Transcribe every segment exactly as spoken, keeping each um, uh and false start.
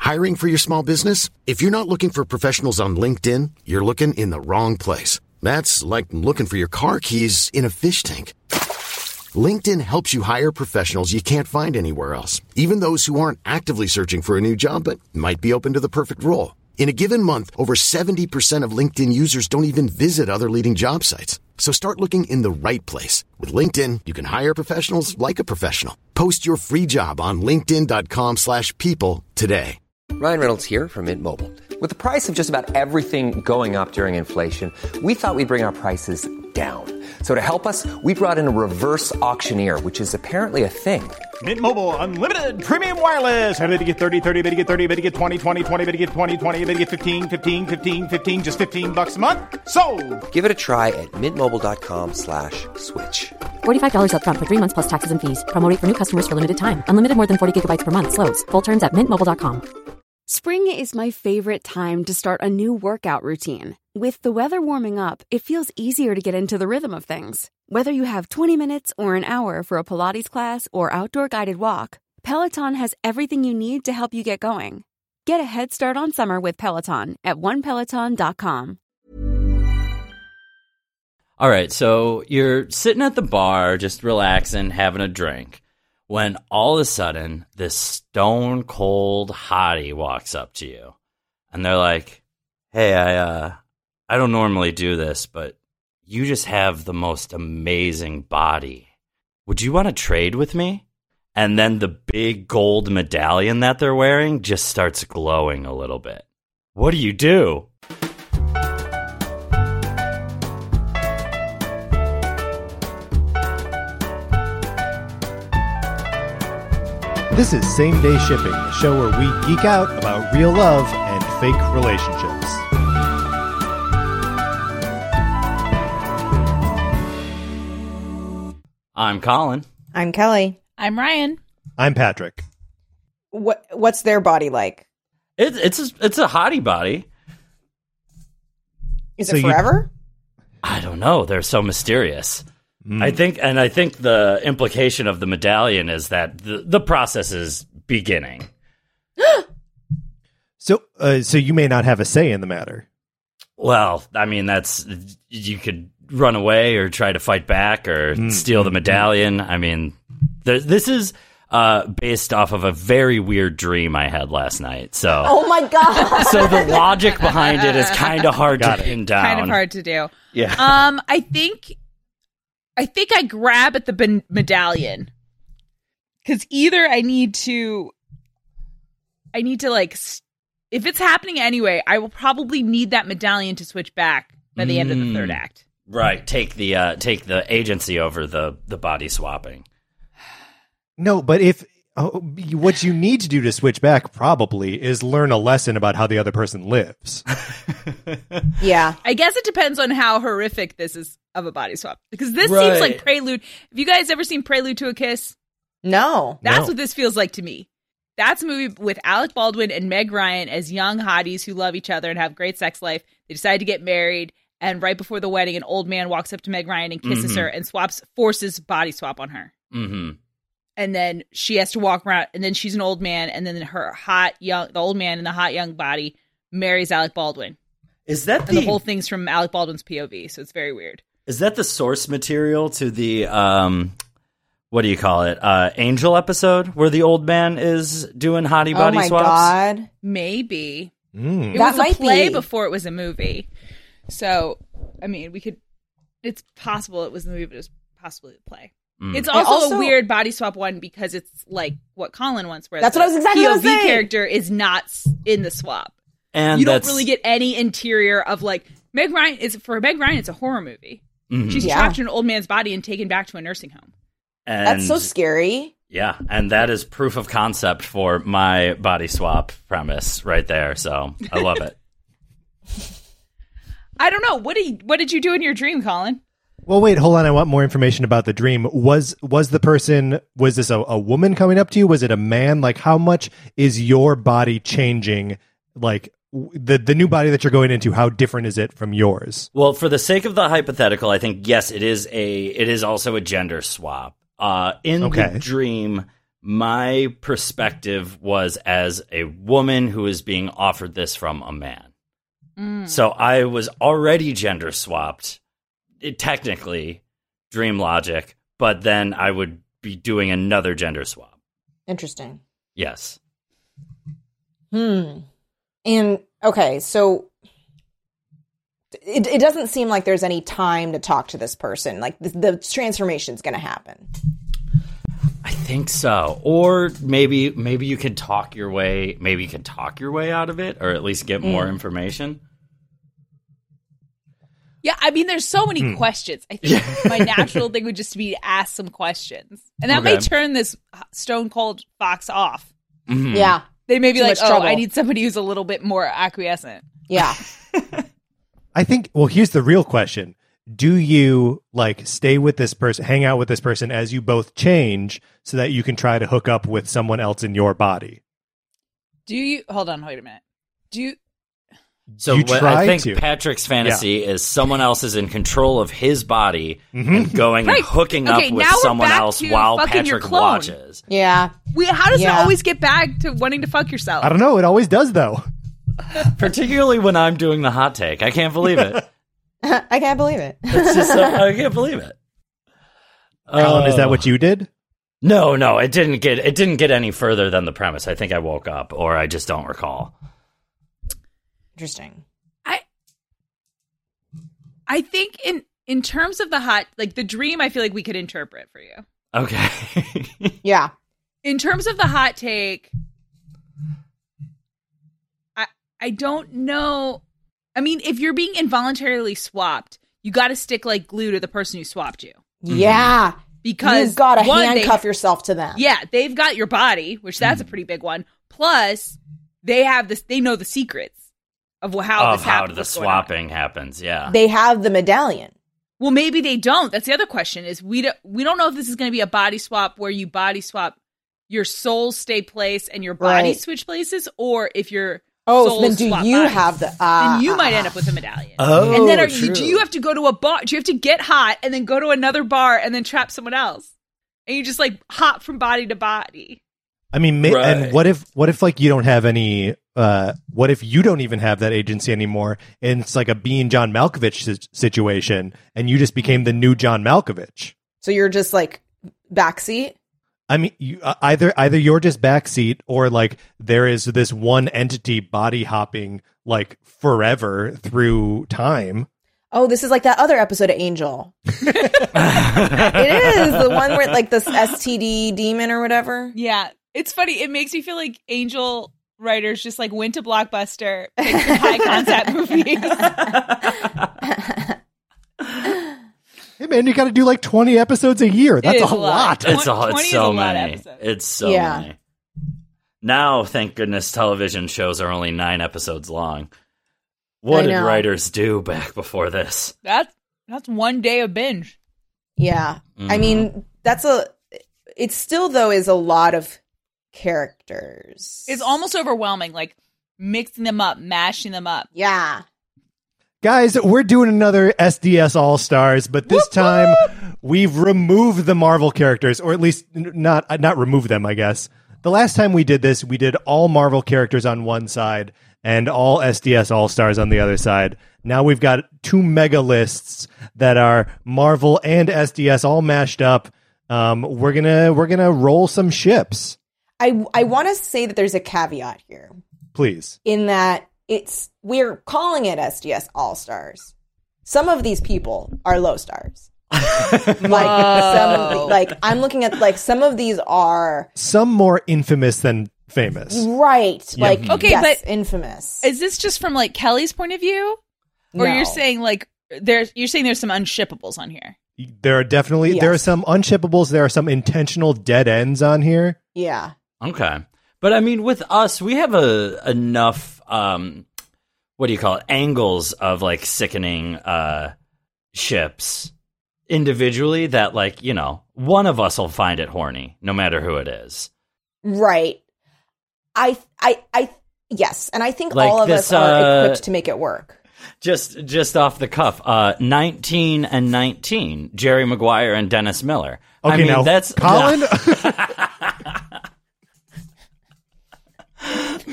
Hiring for your small business? If you're not looking for professionals on LinkedIn, you're looking in the wrong place. That's like looking for your car keys in a fish tank. LinkedIn helps you hire professionals you can't find anywhere else, even those who aren't actively searching for a new job but might be open to the perfect role. In a given month, over seventy percent of LinkedIn users don't even visit other leading job sites. So start looking in the right place. With LinkedIn, you can hire professionals like a professional. Post your free job on linkedin.com slash people today. Ryan Reynolds here from Mint Mobile. With the price of just about everything going up during inflation, we thought we'd bring our prices down. So to help us, we brought in a reverse auctioneer, which is apparently a thing. Mint Mobile Unlimited Premium Wireless. How to get thirty, thirty, how to get thirty, how to get twenty, twenty, twenty, how to get twenty, twenty, how to get fifteen, fifteen, fifteen, fifteen, just fifteen bucks a month? Sold! Give it a try at mintmobile.com slash switch. forty-five dollars up front for three months plus taxes and fees. Promo rate for new customers for limited time. Unlimited more than forty gigabytes per month. Slows full terms at mint mobile dot com. Spring is my favorite time to start a new workout routine. With the weather warming up, it feels easier to get into the rhythm of things. Whether you have twenty minutes or an hour for a Pilates class or outdoor guided walk, Peloton has everything you need to help you get going. Get a head start on summer with Peloton at one peloton dot com. All right, so you're sitting at the bar, just relaxing, having a drink, when all of a sudden this stone cold hottie walks up to you, and they're like, "Hey, I uh, I don't normally do this, but you just have the most amazing body. Would you want to trade with me?" And then the big gold medallion that they're wearing just starts glowing a little bit. What do you do? This is Same Day Shipping, the show where we geek out about real love and fake relationships. I'm Colin. I'm Kelly. I'm Ryan. I'm Patrick. What What's their body like? It, it's a, it's a hottie body. Is So it you- forever? I don't know. They're so mysterious. I think, and I think the implication of the medallion is that the, the process is beginning. So, uh, so you may not have a say in the matter. Well, I mean, that's, you could run away or try to fight back or mm, steal the medallion. I mean, th- this is uh, based off of a very weird dream I had last night. So, Oh my god! so the logic behind it is kind of hard to pin down. Kind of hard to do. Yeah. Um, I think, I think I grab at the ben- medallion because either I need to, I need to like, st- if it's happening anyway, I will probably need that medallion to switch back by the mm. end of the third act. Right. Take the uh, take the agency over the the body swapping. No, but if oh, what you need to do to switch back probably is learn a lesson about how the other person lives. Yeah. I guess it depends on how horrific this is of a body swap. Because this Right. seems like Prelude. Have you guys ever seen Prelude to a Kiss? No. That's No. what this feels like to me. That's a movie with Alec Baldwin and Meg Ryan as young hotties who love each other and have great sex life. They decide to get married, and right before the wedding, an old man walks up to Meg Ryan and kisses Mm-hmm. her and swaps, forces body swap on her. Mm-hmm. And then she has to walk around, and then she's an old man, and then her hot young, the old man in the hot young body marries Alec Baldwin. Is that And the, the whole thing's from Alec Baldwin's P O V, so it's very weird. is that the source material to the um what do you call it? Uh Angel episode where the old man is doing hottie Oh body my swaps? god. Maybe. Mm. It That was a might play be. before it was a movie. So, I mean, we could, it's possible it was the movie, but it was possibly a play. Mm. It's I also, also- a weird body swap one because it's like what Colin wants, where That's the what I was exactly P O gonna V say. character is not s- in the swap. And You don't that's really get any interior of like, Meg Ryan, is for Meg Ryan, it's a horror movie. Mhm. She's Yeah. trapped in an old man's body and taken back to a nursing home. and, That's so scary. Yeah, and that is proof of concept for my body swap premise right there. So I love it. I don't know. What did you, what did you do in your dream, Colin? Well, wait, hold on. I want more information about the dream. Was was the person, was this a, a woman coming up to you? Was it a man? Like, how much is your body changing? Like, w- the, the new body that you're going into, how different is it from yours? Well, for the sake of the hypothetical, I think yes, it is a it is also a gender swap. Uh, in Okay. the dream, my perspective was as a woman who is being offered this from a man. Mm. So I was already gender swapped, it, technically, dream logic, but then I would be doing another gender swap. Interesting. Yes. Hmm. And, okay, so it, it doesn't seem like there's any time to talk to this person. Like, the, the transformation's going to happen. I think so. Or maybe maybe you can talk your way, maybe you can talk your way out of it, or at least get mm. more information. Yeah, I mean, there's so many hmm. questions. I think my natural thing would just be to ask some questions. And that okay. may turn this stone cold fox off. Mm-hmm. Yeah. They may be Too like, oh, trouble. I need somebody who's a little bit more acquiescent. Yeah. I think, well, here's the real question. Do you, like, stay with this person, hang out with this person as you both change so that you can try to hook up with someone else in your body? Do you, hold on, wait a minute. Do you, So you what try I think to. Patrick's fantasy yeah. is someone else is in control of his body mm-hmm. and going right. and hooking okay, up with now we're someone back else to while fucking your Patrick clone. watches. Yeah. We, how does yeah. it always get back to wanting to fuck yourself? I don't know. It always does, though. Particularly when I'm doing the hot take. I can't believe it. I can't believe it. It's just, uh, I can't believe it. Alan, uh, is that what you did? No, no, it didn't get it didn't get any further than the premise. I think I woke up, or I just don't recall. Interesting. I I think in in terms of the hot, like the dream, I feel like we could interpret for you. Okay. Yeah. In terms of the hot take, I I don't know. I mean, if you're being involuntarily swapped, you got to stick like glue to the person who swapped you. Yeah. Because you've got to one, handcuff they, yourself to them. Yeah, they've got your body, which that's mm. a pretty big one. Plus, they have this. They know the secrets of how of this how happens. the swapping happens. Yeah, they have the medallion. Well, maybe they don't. That's the other question. Is we don't we don't know if this is going to be a body swap where you body swap your souls stay place and your body right. switch places, or if your oh, souls so then do swap you bodies, have the? Uh, then you uh, might uh, end up with a medallion. Oh, and then are, true. do you have to go to a bar? Do you have to get hot and then go to another bar and then trap someone else? And you just like hop from body to body. I mean, ma- right. and what if, what if like you don't have any, uh, what if you don't even have that agency anymore? And it's like a being John Malkovich si- situation and you just became the new John Malkovich. So you're just like backseat? I mean, you, uh, either, either you're just backseat or like there is this one entity body hopping like forever through time. Oh, this is like that other episode of Angel. It is the one where like this S T D demon or whatever. Yeah. It's funny. It makes me feel like Angel writers just like went to Blockbuster, picked some high concept movies. Hey man, you got to do like twenty episodes a year. That's a, a lot. lot. It's, a, it's so many. It's so yeah. many. Now, thank goodness, television shows are only nine episodes long. What did writers do back before this? That's that's one day of binge. Yeah. Mm-hmm. I mean, that's a it still though is a lot of characters. It's almost overwhelming, like mixing them up, mashing them up. Yeah. Guys, we're doing another S D S All-Stars, but this Whoop, time whoop! we've removed the Marvel characters, or at least not not removed them, I guess. The last time we did this, we did all Marvel characters on one side and all S D S All-Stars on the other side. Now we've got two mega lists that are Marvel and S D S all mashed up. Um, we're gonna we're gonna roll some ships. I I want to say that there's a caveat here. Please. In that it's we're calling it S D S All-Stars. Some of these people are low stars. like some of the, like I'm looking at like some of these are some more infamous than famous. Right. Yeah. Like okay, yes, but infamous. Is this just from like Kelly's point of view? Or No. you're saying like there's you're saying there's some unshippables on here. There are definitely Yes. there are some unshippables, there are some intentional dead ends on here. Yeah. Okay. But I mean, with us, we have a enough, um, what do you call it, angles of like sickening uh, ships individually that like, you know, one of us will find it horny, no matter who it is. Right. I I I yes, and I think Like all of this, us are uh, equipped to make it work. Just just off the cuff, uh, nineteen and nineteen, Jerry Maguire and Dennis Miller. Okay, I mean, now that's Colin.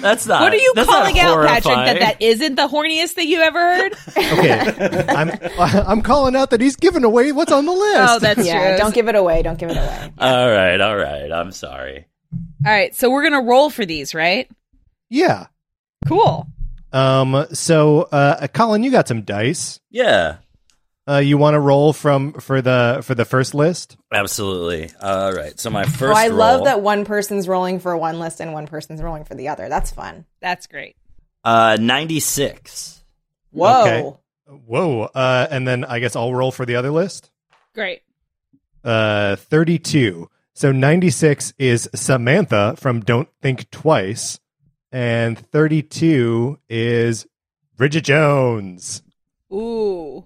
That's not. What are you that's calling not out, Patrick? horrifying. That that isn't the horniest thing you ever heard? Okay, I'm I'm calling out that he's giving away what's on the list. Oh, that's Yeah, true. don't give it away. Don't give it away. All right, all right. I'm sorry. All right, so we're gonna roll for these, right? yeah. Cool. Um. So, uh, Colin, you got some dice. Yeah, Uh, you want to roll from for the for the first list? absolutely. All right. So my Oh, first. I roll, love that one person's rolling for one list and one person's rolling for the other. That's fun. That's great. Uh, ninety-six. Whoa. Okay. Whoa. Uh, and then I guess I'll roll for the other list. Great. Uh, thirty-two. So ninety-six is Samantha from Don't Think Twice, and thirty-two is Bridget Jones. Ooh.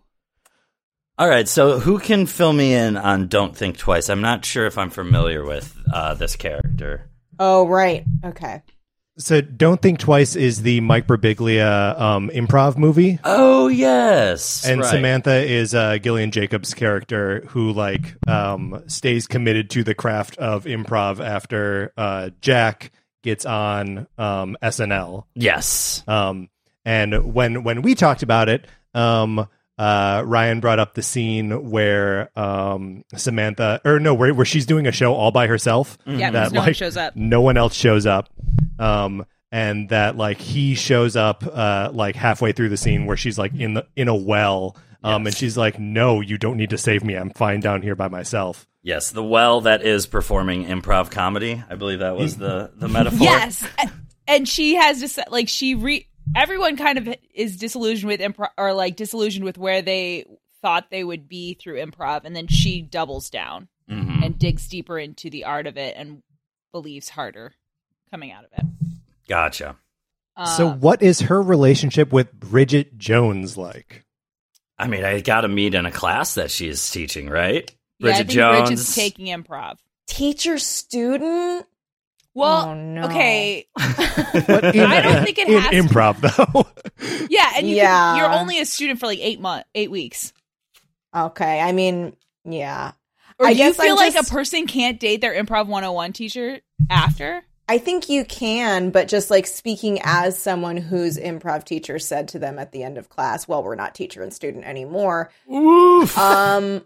All right. So who can fill me in on Don't Think Twice? I'm not sure if I'm familiar with uh, this character. Oh, right. Okay. So Don't Think Twice is the Mike Birbiglia um, improv movie. Oh yes. And right. Samantha is uh, Gillian Jacobs' character who like um, stays committed to the craft of improv after uh, Jack gets on um, S N L. Yes. Um, and when when we talked about it, um, uh, Ryan brought up the scene where um, Samantha, or no, where, where she's doing a show all by herself. Yeah, that because no one like shows up. no one else shows up. Um, and that like he shows up uh, like halfway through the scene where she's like in the in a well. Um, Yes. and she's like, "No, you don't need to save me. I'm fine down here by myself." Yes. The well that is performing improv comedy. I believe that was the the metaphor. Yes, A- and she has just like she re. Everyone kind of is disillusioned with improv, or like disillusioned with where they thought they would be through improv, and then she doubles down Mhm. and digs deeper into the art of it and believes harder coming out of it. Gotcha. So, Um, what is her relationship with Bridget Jones like? I mean, I got to meet in a class that she's teaching, right? yeah, I Bridget think Jones. Bridget's taking improv. Teacher student? Well, Oh, no. okay, But in, I don't think it in has to- improv though. yeah, and you Yeah. can, you're only a student for like eight months, eight weeks. Okay. I mean, yeah. Or I do you guess I'm feel like just- a person can't date their improv one oh one teacher after? I think you can, but just like speaking as someone whose improv teacher said to them at the end of class, well, we're not teacher and student anymore. Oof. Um,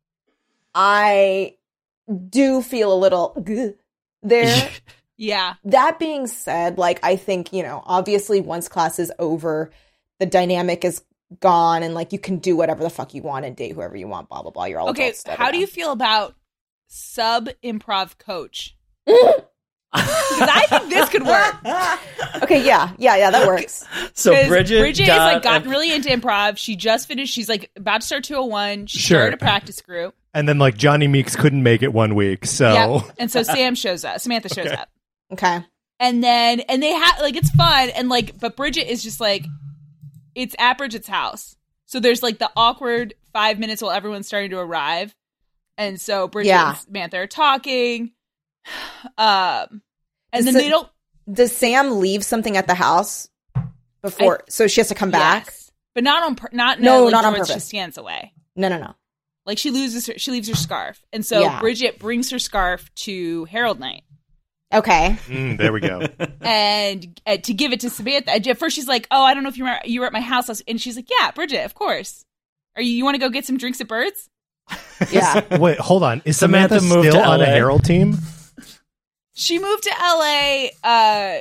I do feel a little "Gah" there. Yeah. That being said, like, I think, you know, obviously once class is over, the dynamic is gone and like you can do whatever the fuck you want and date whoever you want, blah, blah, blah. You're all Okay, adults, da, da, how do da. you feel about sub improv coach? Because I think this could work. Okay, yeah, yeah, yeah, that works. So 'Cause Bridget, Bridget got has like gotten a- really into improv. She just finished. She's like about to start two oh one. She Sure. started a practice group. And then like Johnny Meeks couldn't make it one week, so Yeah. And so Sam shows up. Samantha shows Okay. up. Okay. And then and they have like it's fun and like but Bridget is just like it's at Bridget's house. So there's like the awkward five minutes while everyone's starting to arrive. And so Bridget Yeah. and Samantha are talking. Um and Does then it- they don't Does Sam leave something at the house before, so she has to come back? Yes. But not on pur- not in No, a, like, not on where She purpose. stands away. No, no, no. Like she loses her, she leaves her scarf, and so Yeah. Bridget brings her scarf to Harold Night, Okay. Mm, there we go. and uh, to give it to Samantha. At first, she's like, "Oh, I don't know if you were you were at my house," and she's like, "Yeah, Bridget, of course. Are you you want to go get some drinks at Birds?" Yeah. Wait, hold on. Is Samantha Samantha, moved still to on a L A? Herald team? She moved to L A. Uh,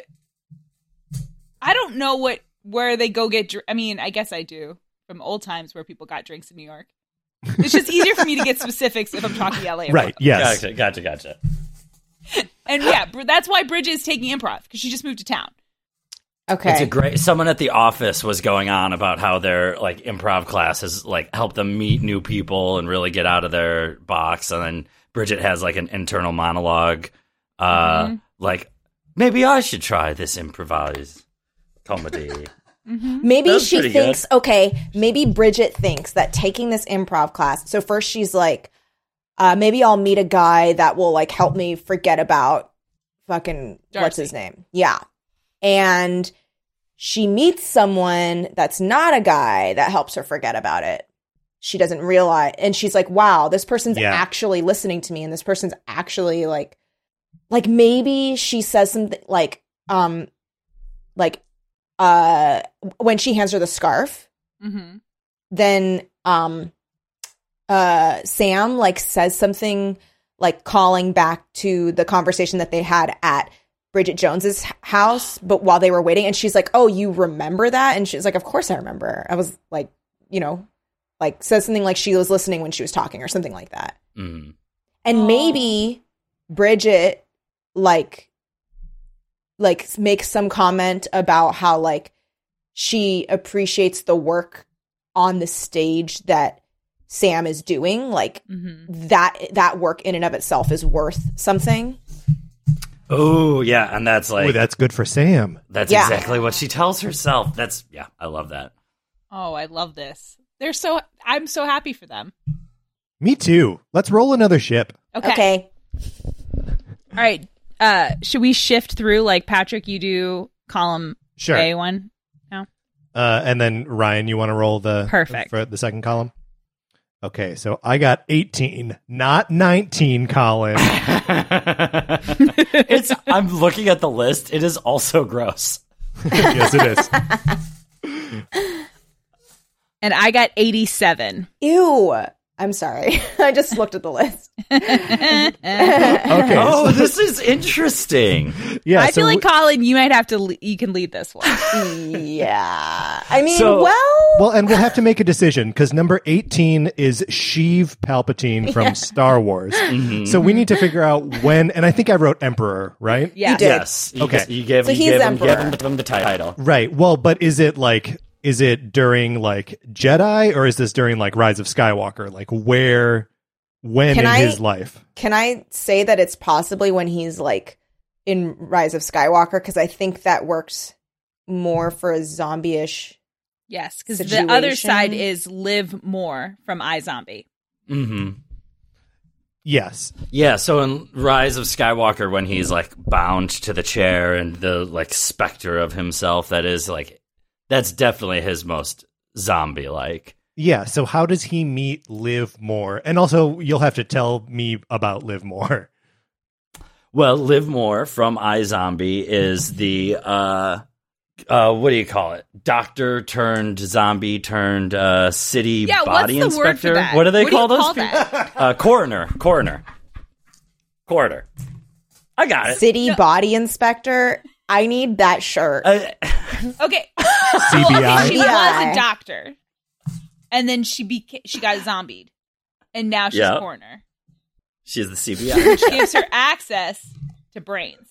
I don't know what where they go get. Dr- I mean, I guess I do from old times where people got drinks in New York. It's just easier for me to get specifics if I'm talking L A. about Right. them. Yes. Gotcha, gotcha, gotcha. And yeah, Br- that's why Bridget is taking improv because she just moved to town. Okay. It's a great. Someone at the office was going on about how their like improv class has like helped them meet new people and really get out of their box. And then Bridget has like an internal monologue, uh, Mm-hmm. like maybe I should try this improvised comedy. Maybe That's she pretty thinks, okay, maybe Bridget thinks that taking this improv class, so first she's like, uh, maybe I'll meet a guy that will like help me forget about fucking, what's Darcy. his name? Yeah. And she meets someone that's not a guy that helps her forget about it. She doesn't realize, and she's like, wow, this person's Yeah. actually listening to me, and this person's actually like, like maybe she says something like, um, like uh when she hands her the scarf, Mm-hmm. then um uh Sam like says something like calling back to the conversation that they had at Bridget Jones's house, but while they were waiting, and she's like, "Oh, you remember that?" And she's like, "Of course I remember." I was like, you know, like says something like she was listening when she was talking or something like that. Mm. And Oh. maybe Bridget like like makes some comment about how like she appreciates the work on the stage that Sam is doing. Like Mm-hmm. that that work in and of itself is worth something. Oh, yeah. And that's like, Ooh, that's good for Sam. that's Yeah. exactly what she tells herself. That's, yeah, I love that. Oh, I love this. They're so. I'm so happy for them. Me too. Let's roll another ship. Okay. Okay. All right. Uh, should we shift through? Like Patrick, you do column Sure. A one. Uh, and then Ryan, you want to roll the Perfect. for the second column? Okay, so I got eighteen, not nineteen, Colin. It's. I'm looking at the list. It is also gross. Yes, it is. And I got eighty-seven. Ew. I'm sorry. I just looked at the list. Okay. Oh, this is interesting. Yeah, I so feel like we- Colin, you might have to. le- You can lead this one. Yeah. I mean, So- well, well, and we'll have to make a decision because number eighteen is Sheev Palpatine from Star Wars. So we need to figure out when, and I think I wrote Emperor, right? Yeah. You did. Yes. You, Okay. You gave, So you he's gave, him, gave, Emperor. him, gave him the title. Right. Well, but is it like, is it during like Jedi or is this during like Rise of Skywalker? Like where, when Can in I- his life? can I say that it's possibly when he's like in Rise of Skywalker? Because I think that works more for a zombie-ish. Yes, because the other Situation. side is Live More from iZombie. Mm-hmm. Yes. Yeah, so in Rise of Skywalker, when he's like bound to the chair and the like specter of himself, that is like, that's definitely his most zombie-like. Yeah. So how does he meet Liv Moore? And also, you'll have to tell me about Liv Moore. Well, Liv Moore from iZombie is the uh, uh, what do you call it? Doctor turned zombie turned uh, city Yeah, body what's the word for inspector. that? What do they What do call you those call people? that? Uh, coroner, coroner, coroner. I got it. City body inspector. I need that shirt. Uh, Okay. C B Well, I? okay, she C B I. was a doctor, and then she beca- she got zombied, and now she's Yeah. a coroner. she's the C B I. Which gives her access to brains.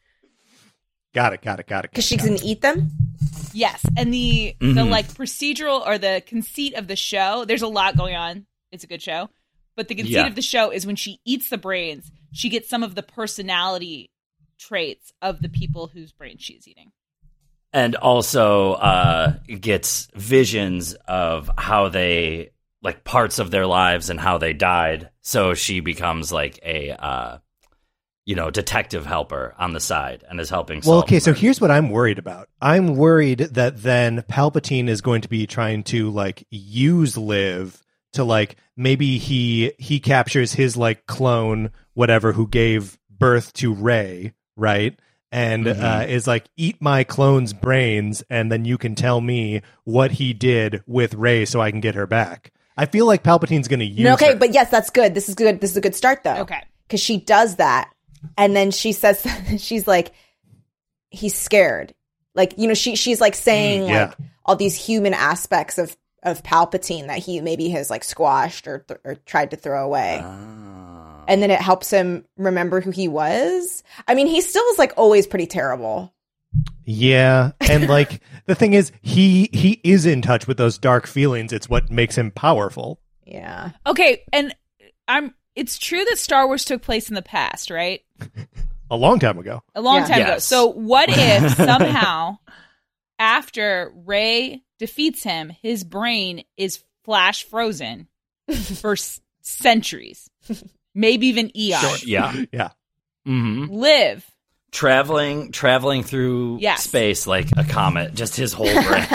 Got it. Got it. Got it. Because she got it. can eat them? Yes, and the the Mhm. like procedural or the conceit of the show. There's a lot going on. It's a good show, but the conceit Yeah. of the show is when she eats the brains, she gets some of the personality traits of the people whose brains she's eating. And also uh, gets visions of how they, like parts of their lives and how they died. So she becomes like a, uh, you know, detective helper on the side and is helping solve Well, okay, so murders. here's what I'm worried about. I'm worried that then Palpatine is going to be trying to like use Liv to like maybe he he captures his like clone whatever who gave birth to Rey, right? And Mhm. uh, is like eat my clone's brains, and then you can tell me what he did with Rey, so I can get her back. I feel like Palpatine's going to use. No, okay, her. but yes, that's good. This is good. This is a good start, though. Okay. Because she does that. And then she says, she's like, he's scared. Like, you know, she she's like saying Mm, yeah. like all these human aspects of, of Palpatine that he maybe has like squashed or, th- or tried to throw away. Ah. And then it helps him remember who he was. I mean, he still is like always pretty terrible. Yeah, and like the thing is, he he is in touch with those dark feelings. It's what makes him powerful. Yeah. Okay, and I'm. It's true that Star Wars took place in the past, right? A long time ago. A long Yeah. time ago. Yes. So what if somehow after Rey defeats him, his brain is flash frozen for s- centuries, maybe even eons? Yeah. Yeah. hmm Live. Traveling, traveling through Yes. space like a comet, just his whole brain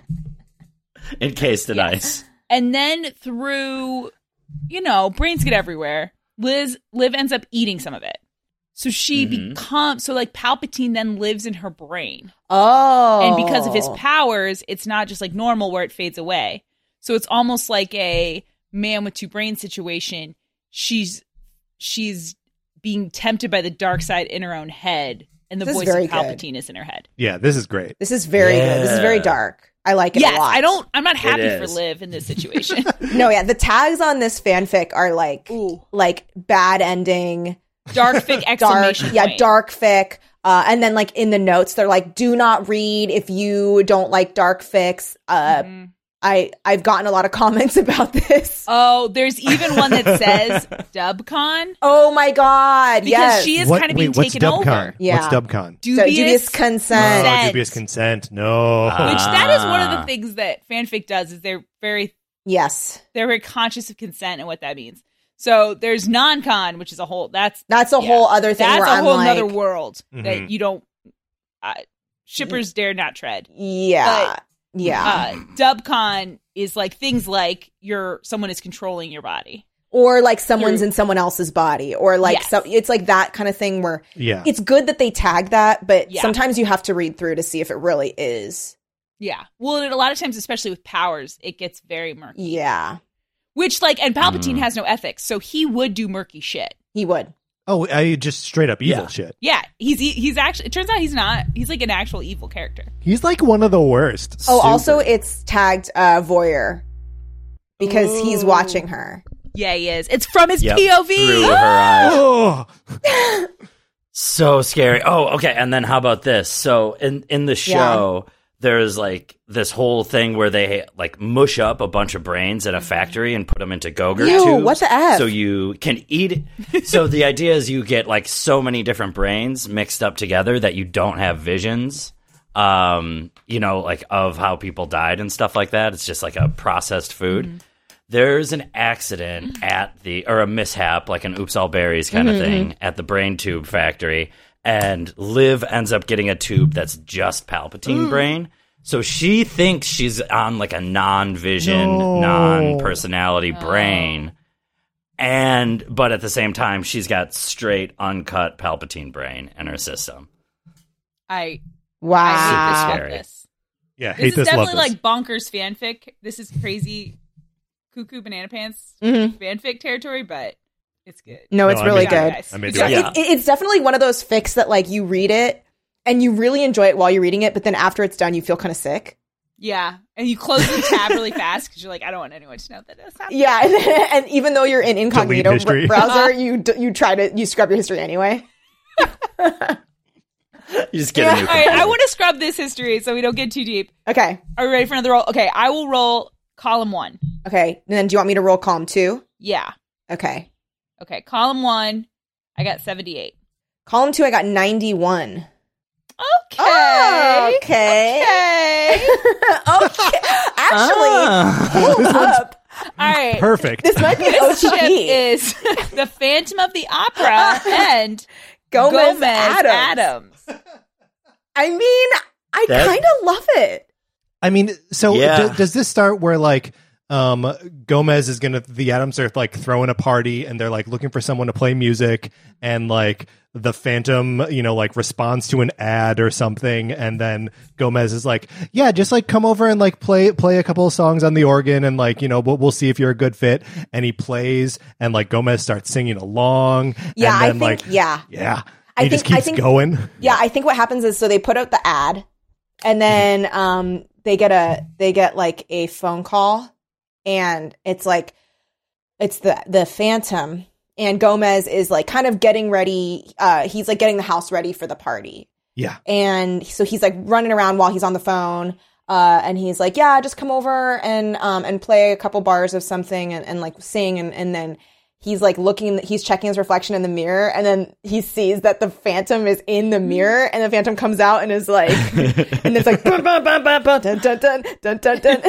encased in ice. And then through, you know, brains get everywhere. Liz, Liv ends up eating some of it. So she Mhm. becomes, so like Palpatine then lives in her brain. Oh. And because of his powers, it's not just like normal where it fades away. So it's almost like a man with two brains situation. She's she's being tempted by the dark side in her own head, and the This is voice of very good. Palpatine is in her head. Yeah, this is great. This is very good. This is very Yeah. dark. I like it Yes, a lot. I don't. I'm not happy for is. Liv in this situation. No, yeah, the tags on this fanfic are like Ooh. like bad ending, Dark fic dark, exclamation yeah, point. dark fic. Uh, and then like in the notes, they're like, "Do not read if you don't like dark fics." Uh, Mhm. I I've gotten a lot of comments about this. Oh, there's even one that says Dubcon Oh my god! because Yes, she is What- kind of being wait, what's taken Dubcon? over. Yeah. What's Dubcon? So, dubious consent. Oh, Consent. dubious consent. No. Which that is one of the Ah. things that fanfic does is they're very Yes, they're very conscious of consent and what that means. So there's non-con, which is a whole that's that's a yeah, whole other thing. that's where a I'm whole like, other world Mhm. that you don't uh, shippers dare not tread. yeah, But, yeah. Uh, Dubcon is like things like you're someone is controlling your body. Or like someone's You're- in someone else's body, or like Yes. so it's like that kind of thing where Yeah. it's good that they tag that, but Yeah. sometimes you have to read through to see if it really is. Yeah. Well, and a lot of times, especially with powers, it gets very murky. Yeah, Which, like, and Palpatine Mm. has no ethics, so he would do murky shit. he would. Oh, I just straight up evil Yeah. shit. Yeah, he's he- he's actually. It turns out he's not. He's like an actual evil character. He's like one of the worst. Oh, Super. also it's tagged uh, voyeur because he's Ooh. watching her. Yeah, he is. It's from his Yep, P O V. through her eyes. Oh. So scary. Oh, okay. And then how about this? So in in the show, there's like this whole thing where they like mush up a bunch of brains in a factory and put them into Gogurt Ew, tubes. what the F? So you can eat it. So the idea is you get like so many different brains mixed up together that you don't have visions. Um, you know, like of how people died and stuff like that. It's just like a processed food. Mm-hmm. There's an accident at the, or a mishap, like an oops all berries kind Mm-hmm, of thing, at the brain tube factory, and Liv ends up getting a tube that's just Palpatine brain. So she thinks she's on like a non-vision, No. non-personality brain, and but at the same time, she's got straight, uncut Palpatine brain in her system. I Wow. I hate this. Scary. Love this. Yeah, This hate is this, love definitely this. like bonkers fanfic. This is crazy, cuckoo banana pants Mhm. fanfic territory, but it's good. No, it's I'm really into good. Guys. I'm into So it. Yeah. it, it's definitely one of those fics that like you read it and you really enjoy it while you're reading it, but then after it's done, you feel kind of sick. Yeah, and you close the tab really fast because you're like, I don't want anyone to know that this happened. Yeah, and, and even though you're in incognito history. br- browser, you d- you try to you scrub your history anyway. You just get a new All right, I computer. want to scrub this history so we don't get too deep. Okay, Are we ready for another roll? Okay, I will roll column one. okay. And then do you want me to roll column two? Yeah. Okay, Okay, column one, I got seventy-eight. column two, I got ninety-one. Okay. Oh, okay. Okay. okay. Actually, Ah. hold up. All right. Perfect. This might be an This O ship T P. is the Phantom of the Opera and Gomez, Gomez Adams. Adams. I mean, I That- kind of love it. I mean, so Yeah. d- does this start where like um Gomez is gonna the Adams are like throwing a party and they're like looking for someone to play music and like the Phantom, you know, like responds to an ad or something, and then Gomez is like, yeah, just like come over and like play play a couple of songs on the organ and like, you know, we'll, we'll see if you're a good fit. And he plays and like Gomez starts singing along. Yeah, and I then, think. like, yeah, yeah. I he just think- I keeps think- going. yeah. I think what happens is so they put out the ad, and then um they get a they get like a phone call, and it's like it's the the Phantom, and Gomez is like kind of getting ready. Uh, he's like getting the house ready for the party. Yeah. And so he's like running around while he's on the phone. Uh, and he's like, yeah, just come over and, um, and play a couple bars of something and, and like sing. And, and then he's like looking, he's checking his reflection in the mirror. And then he sees that the Phantom is in the mirror, and the Phantom comes out and is like, and it's like, bum, bum, bum, bum, bum, dun, dun, dun, dun, dun, dun.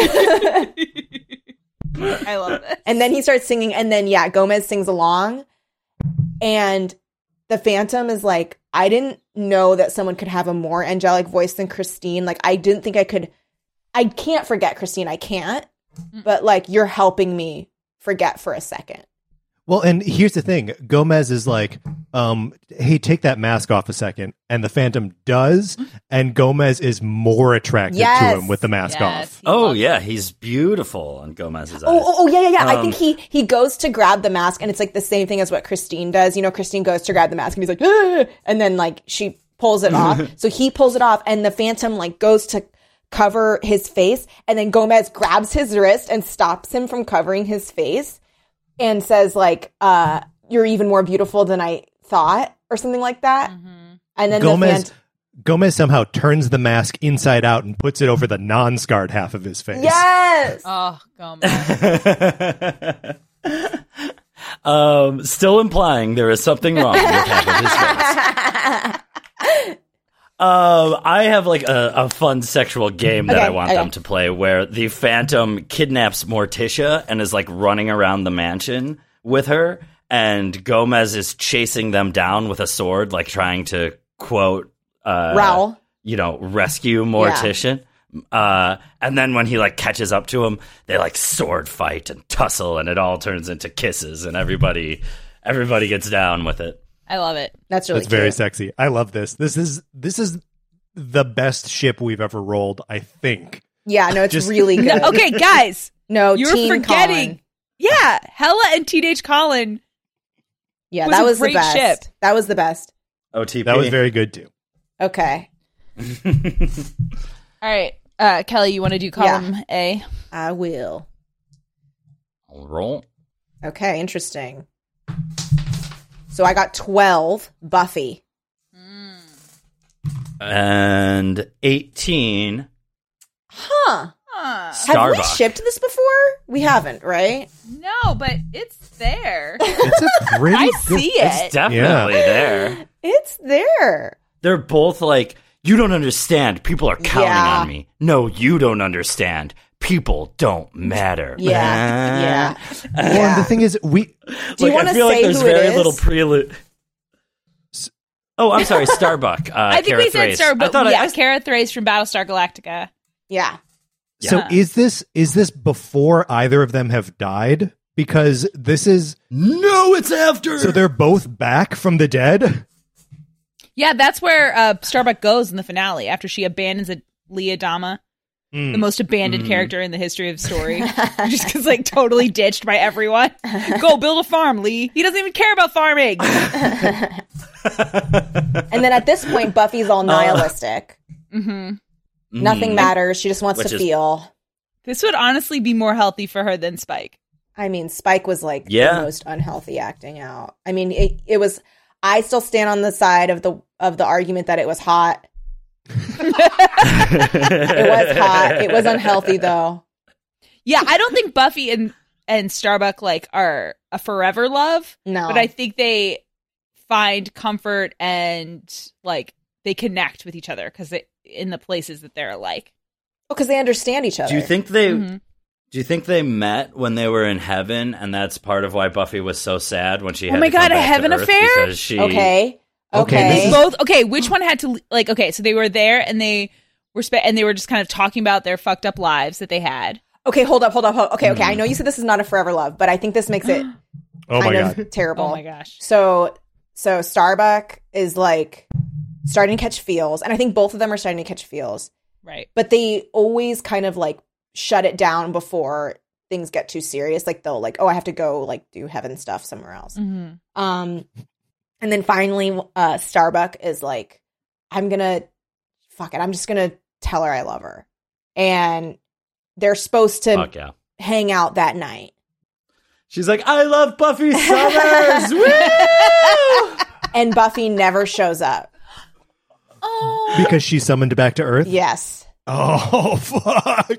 I love this. And then he starts singing, and then yeah, Gomez sings along, and the Phantom is like, I didn't know that someone could have a more angelic voice than Christine. Like, I didn't think I could. I can't forget Christine. I can't. But like, you're helping me forget for a second. Well, and here's the thing. Gomez is like, um, hey, take that mask off a second. And the Phantom does. And Gomez is more attracted Yes. to him with the mask Yes, off. he Oh, loves yeah. it. He's beautiful in Gomez's eyes. Oh, oh, oh, yeah, yeah, yeah. I Um, think he he goes to grab the mask, and it's like the same thing as what Christine does. You know, Christine goes to grab the mask, and he's like, "Ah!" And then like she pulls it off. So he pulls it off, and the Phantom like goes to cover his face, and then Gomez grabs his wrist and stops him from covering his face, and says like, uh, "You're even more beautiful than I thought," or something like that. And then Gomez the Phantom. Gomez somehow turns the mask inside out and puts it over the non-scarred half of his face. Yes. Oh, Gomez. um, still implying there is something wrong with half of his face. Um, I have like a, a fun sexual game that Okay, I want okay. them to play where the Phantom kidnaps Morticia and is like running around the mansion with her, and Gomez is chasing them down with a sword, like trying to quote uh, Raoul. you know, rescue Morticia. Uh, and then when he like catches up to him, they like sword fight and tussle, and it all turns into kisses, and everybody everybody gets down with it. I love it. That's really That's very cute. sexy. I love this. This is this is the best ship we've ever rolled, I think. Yeah, no, it's Just- really good. No, okay, guys. No, You're Teen forgetting. Colin. Yeah, Hella and Teenage Colin. Yeah, was that a was the great best. ship. That was the best. O T P. That was very good too. Okay. All right. Uh, Kelly, you want to do column A? I will. Roll. Okay, interesting. So I got twelve. Buffy. And eighteen. Huh. Huh. Have we Starbuck. shipped this before? We haven't, right? No, but it's there. It's a pretty I good. see It's it. definitely there. It's there. They're both like, you don't understand. People are counting Yeah. on me. No, you don't understand. People don't matter. Yeah. Yeah. Well, and the thing is, we Do you Like, want I to feel say like there's who it very is? little prelude. Oh, I'm sorry, Starbuck. Uh, I think Kara we said Thrace. Star, but I thought yeah, I, I, Kara Thrace from Battlestar Galactica. Yeah. So Yeah. is this is this before either of them have died? Because this is no, it's after. so they're both back from the dead. Yeah, that's where uh, Starbuck goes in the finale after she abandons a Leah Dama, Mm. the most abandoned character in the history of story. Just because, like, totally ditched by everyone. Go build a farm, Lee. He doesn't even care about farming. And then at this point, Buffy's all nihilistic. hmm Nothing matters. She just wants Which to is- feel. This would honestly be more healthy for her than Spike. I mean, Spike was like Yeah. the most unhealthy acting out. I mean, it, it was. I still stand on the side of the of the argument that it was hot. It was hot. It was unhealthy, though. Yeah, I don't think Buffy and and Starbuck like are a forever love, No, but I think they find comfort and like they connect with each other because in the places that they're alike. because they understand each other. Do you think they? Mhm. Do you think they met when they were in heaven, and that's part of why Buffy was so sad when she Oh had my to come God, a back to heaven Earth affair? Because she, Okay. Okay, Okay. this is- Both okay. Which one had to like? Okay, so they were there and they were spe- and they were just kind of talking about their fucked up lives that they had. Okay, hold up, hold up, hold up. Okay, okay. Mm. I know you said this is not a forever love, but I think this makes it Oh my kind god. of terrible. Oh my gosh. So, so Starbuck is like starting to catch feels, and I think both of them are starting to catch feels, Right. but they always kind of like shut it down before things get too serious. Like they'll like, oh, I have to go like do heaven stuff somewhere else. Mm-hmm. Um, and then finally, uh, Starbuck is like, I'm gonna fuck it. I'm just gonna tell her I love her, and they're supposed to Fuck yeah. hang out that night. She's like, I love Buffy Summers. Woo! And Buffy never shows up. Oh. Because she's summoned back to Earth. Yes. Oh fuck.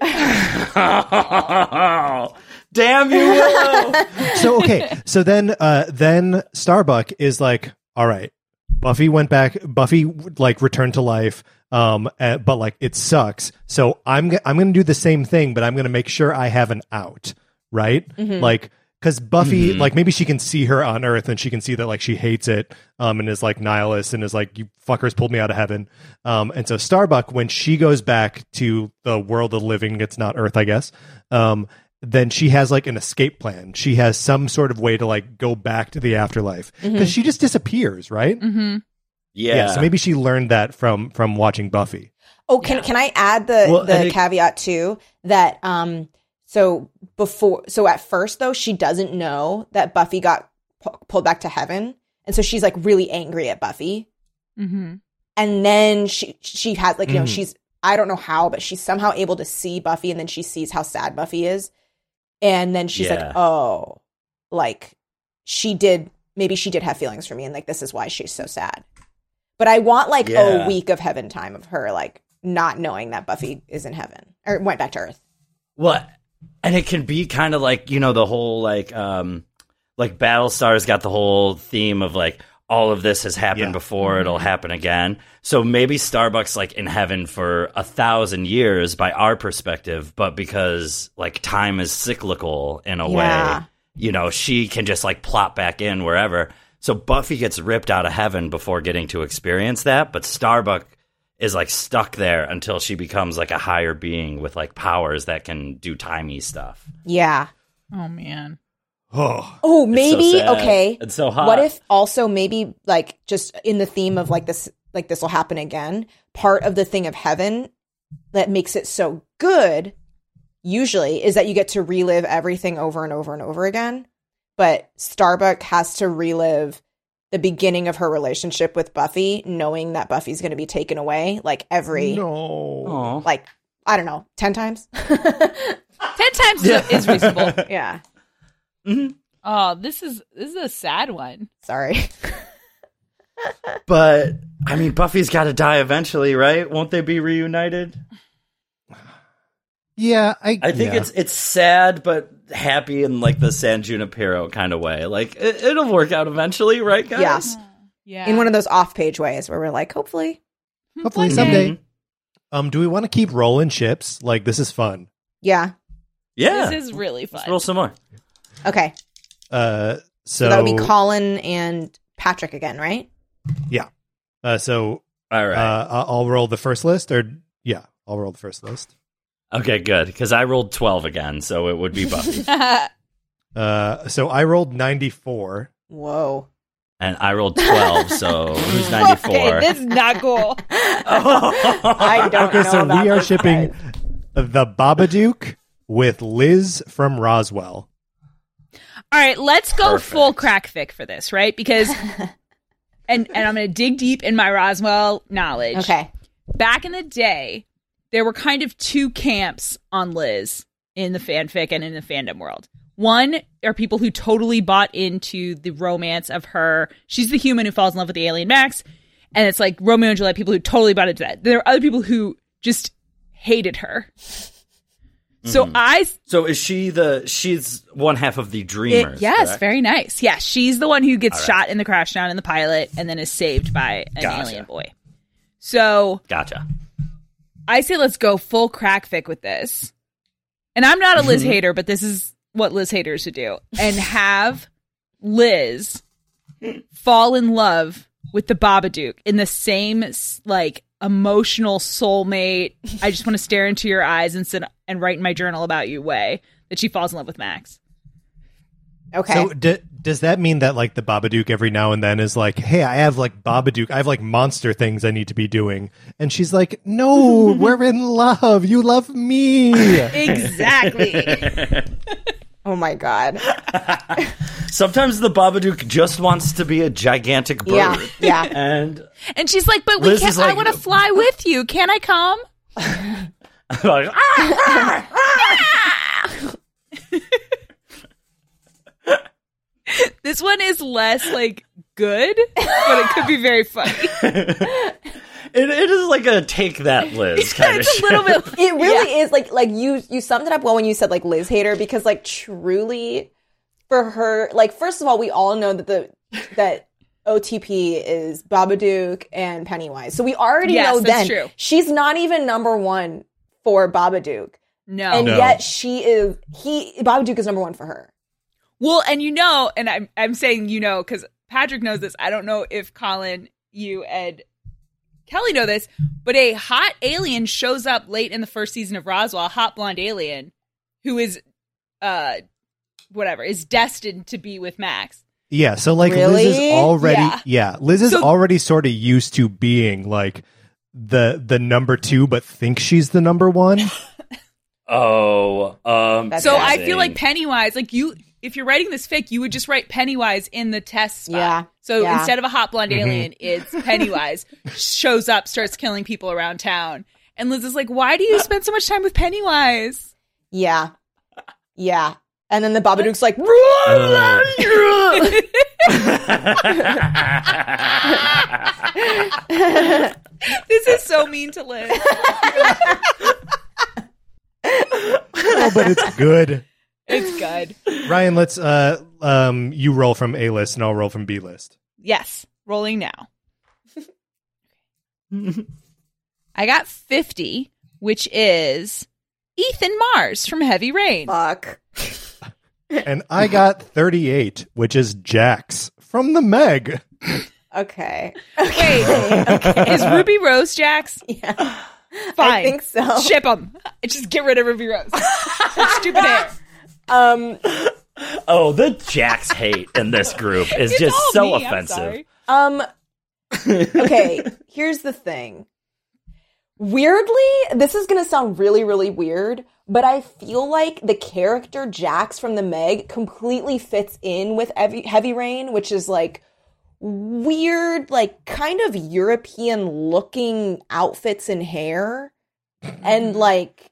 Damn you, Willow. So okay, so then uh then Starbuck is like, all right, Buffy went back, Buffy like returned to life, um uh, but like it sucks, so i'm g- i'm gonna do the same thing, but I'm gonna make sure I have an out, right? Mhm. Like because Buffy, Mhm. like maybe she can see her on Earth and she can see that like she hates it, um, and is like nihilist and is like, you fuckers pulled me out of heaven. Um, and so Starbuck, when she goes back to the world of living, it's not Earth, I guess, um, then she has like an escape plan. She has some sort of way to like go back to the afterlife because Mm-hmm. she just disappears, right? Mm-hmm. Yeah. So maybe she learned that from from watching Buffy. Oh, can can I add the Well, the and it- caveat too that um so before so at first though she doesn't know that Buffy got pu- pulled back to heaven, and so she's like really angry at Buffy, Mm-hmm. and then she she has like you know Mhm. she's I don't know how, but she's somehow able to see Buffy, and then she sees how sad Buffy is, and then she's Yeah. like, oh, like she did maybe she did have feelings for me, and like this is why she's so sad. But I want like Yeah. a week of heaven time of her like not knowing that Buffy is in heaven or went back to Earth. Well, and it can be kind of like, you know, the whole like um like Battlestar's got the whole theme of like all of this has happened Yeah. before, it'll happen again. So maybe Starbuck's like in heaven for a thousand years by our perspective, but because like time is cyclical in a Yeah. way, you know, she can just like plop back in wherever. So Buffy gets ripped out of heaven before getting to experience that, but Starbuck is like stuck there until she becomes like a higher being with like powers that can do timey stuff. Yeah. Oh man. Oh, Oh, maybe sad. okay. It's so hot. What if also maybe like just in the theme of like this like this will happen again, part of the thing of heaven that makes it so good usually is that you get to relive everything over and over and over again. But Starbuck has to relive the beginning of her relationship with Buffy, knowing that Buffy's going to be taken away like every no. Aw. like I don't know, ten times. Ten times is- is reasonable. Yeah. Oh, this is this is a sad one. Sorry. But I mean, Buffy's got to die eventually, right? Won't they be reunited? Yeah, I. I think yeah. it's it's sad but happy in like the San Junipero kind of way. Like it, it'll work out eventually, right, guys? Yes. Yeah. In one of those off-page ways where we're like, hopefully. hopefully Okay. someday. Um, do we want to keep rolling ships? Like this is fun. Yeah. Yeah. This is really fun. Let's roll some more. Okay. Uh, so, So, that would be Colin and Patrick again, right? yeah. Uh, so All right. uh, I- I'll roll the first list, or yeah, I'll roll the first list. Okay, good. Because I rolled twelve again, so it would be Buffy. Uh, so I rolled ninety-four. Whoa. And I rolled twelve, so who's ninety-four? Okay, this is not cool. I don't Okay, know so about we are this, shipping guys. the Babadook with Liz from Roswell. All right, let's go Perfect. full crack fic for this, right? Because, and and I'm going to dig deep in my Roswell knowledge. Okay. Back in the day, there were kind of two camps on Liz in the fanfic and in the fandom world. One are people who totally bought into the romance of her. She's the human who falls in love with the alien Max, and it's like Romeo and Juliet. People who totally bought into that. There are other people who just hated her. So I So is she the? She's one half of the Dreamers. It- yes, correct? very nice. Yeah, she's the one who gets All right. shot in the crash down in the pilot and then is saved by an Gotcha. alien boy. So Gotcha. I say let's go full crack fic with this. And I'm not a Liz Mm-hmm. hater, but this is what Liz haters should do. And have Liz fall in love with the Babadook in the same like emotional soulmate. I just want to stare into your eyes and sit and write in my journal about you way that she falls in love with Max. Okay. So d- does that mean that like the Babadook every now and then is like, hey, I have like Babadook, I have like monster things I need to be doing, and she's like, no, we're in love. You love me. Exactly. oh my God. Sometimes the Babadook just wants to be a gigantic bird. Yeah. Yeah. And And she's like, but we Liz can't, is like- I want to fly with you. Can I come? like, This one is less like good, but it could be very funny. it, it is like a take that Liz kind of It's a shit. little bit. It really is like like you you summed it up well when you said like Liz hater, because like truly for her, like first of all, we all know that the that O T P is Babadook and Pennywise. So we already Yes, know that's then true. she's not even number one for Babadook. No. And No. yet she is he Babadook is number one for her. Well, and you know, and I'm I'm saying you know because Patrick knows this. I don't know if Colin, you, and Kelly know this, but a hot alien shows up late in the first season of Roswell, a hot blonde alien, who is uh, whatever, is destined to be with Max. Yeah, so like Really? Liz is already Yeah. yeah, Liz is So- already sort of used to being like the the number two, but thinks she's the number one. Oh, um, That's So I amazing. feel like Pennywise, like you, if you're writing this fic, you would just write Pennywise in the test spot. Yeah. So Yeah. instead of a hot blonde alien, it's Pennywise shows up, starts killing people around town. And Liz is like, why do you spend so much time with Pennywise? Yeah. Yeah. And then the Babadook's like, This is so mean to Liz. Oh, but it's good. It's good. Ryan, let's uh um you roll from A list and I'll roll from B list. Yes. Rolling now. I got fifty, which is Ethan Mars from Heavy Rain. fuck. And I got thirty-eight, which is Jax from the Meg. Okay. Wait, is Ruby Rose Jax? Yeah. Fine. I think so. Ship them. Just get rid of Ruby Rose. Her stupid hair. Um, Oh, the Jax hate in this group is It's just all so me, I'm offensive. sorry. um, okay, here's the thing. Weirdly, this is going to sound really, really weird, but I feel like the character Jax from the Meg completely fits in with Heavy, Heavy Rain, which is like weird, like kind of European looking outfits and hair. And like,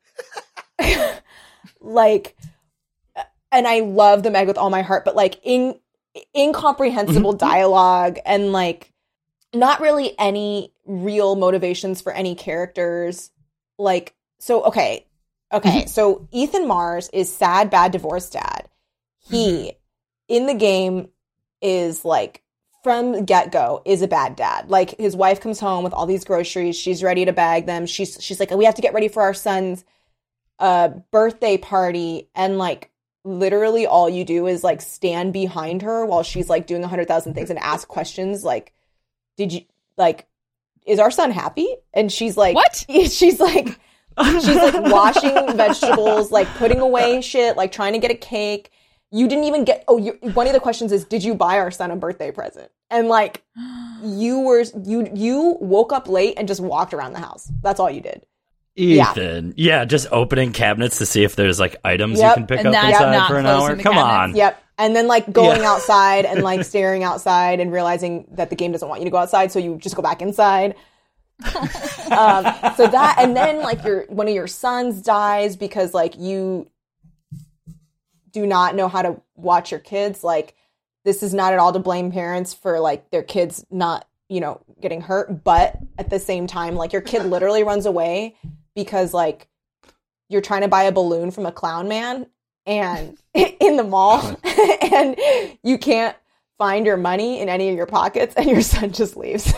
like, and I love the Meg with all my heart, but like in incomprehensible dialogue and like not really any real motivations for any characters. Like, so, okay. Okay. So Ethan Mars is sad, bad, divorced dad. He, in the game, is like, from get-go, is a bad dad. Like, his wife comes home with all these groceries. She's ready to bag them. She's, she's like, we have to get ready for our son's uh, birthday party. And like, literally all you do is like stand behind her while she's like doing a hundred thousand things and ask questions like, did you, like, is our son happy? And she's like, What? She's like, she's like washing vegetables, like putting away shit, like trying to get a cake. You didn't even get, oh, you, one of the questions is, did you buy our son a birthday present? And like, you were, you, you woke up late and just walked around the house. That's all you did. Ethan. Yeah. yeah, just opening cabinets to see if there's like items Yep. you can pick And up that's inside not for an closing hour. the Come cabinets. on. Yep. And then like going Yeah. outside and like staring outside and realizing that the game doesn't want you to go outside. So you just go back inside. um, so that, and then like your, one of your sons dies because like you do not know how to watch your kids. Like, this is not at all to blame parents for like their kids not, you know, getting hurt. But at the same time, like your kid literally runs away because like you're trying to buy a balloon from a clown man and in the mall and you can't find your money in any of your pockets and your son just leaves.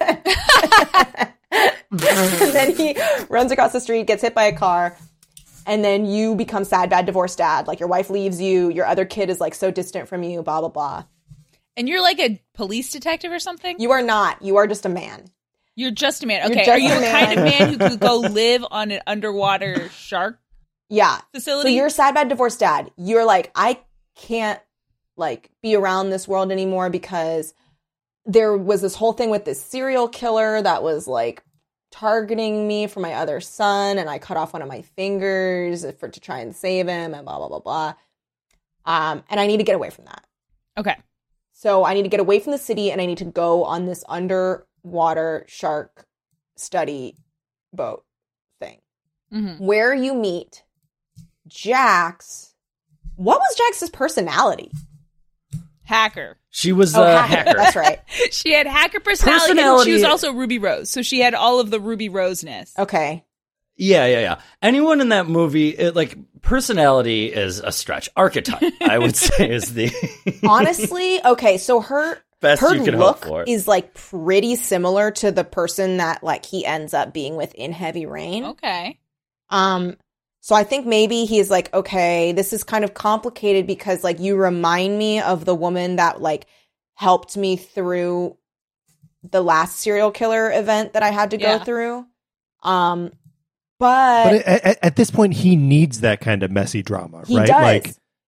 And then he runs across the street, gets hit by a car, and then you become sad, bad, divorced dad. Like your wife leaves you, your other kid is like so distant from you, blah, blah, blah. And you're like a police detective or something? You are not. You are just a man. You're just a man. You're Okay. just Are you a the man. kind of man who could go live on an underwater shark Yeah. facility? So you're a sad, bad, divorced dad. You're like, I can't like be around this world anymore because there was this whole thing with this serial killer that was like targeting me for my other son, and I cut off one of my fingers for to try and save him, and blah blah blah blah. Um, and I need to get away from that. Okay. So I need to get away from the city, and I need to go on this underwater shark study boat thing, Mm-hmm. where you meet Jax. What was Jax's personality? Hacker. She was Oh, a hacker. hacker. That's right. She had hacker personality, and Personality- she was also Ruby Rose. So she had all of the Ruby Rose-ness. Okay. Yeah, yeah, yeah. Anyone in that movie, it, like, personality is a stretch. Archetype, I would say, is the Honestly, okay, so her best her you can look hope for. is like pretty similar to the person that like he ends up being with in Heavy Rain. Okay. Um so I think maybe he's like, okay, this is kind of complicated because like you remind me of the woman that like helped me through the last serial killer event that I had to go Yeah. through. Um but, But at, at, at this point, he needs that kind of messy drama, he right? does. Like,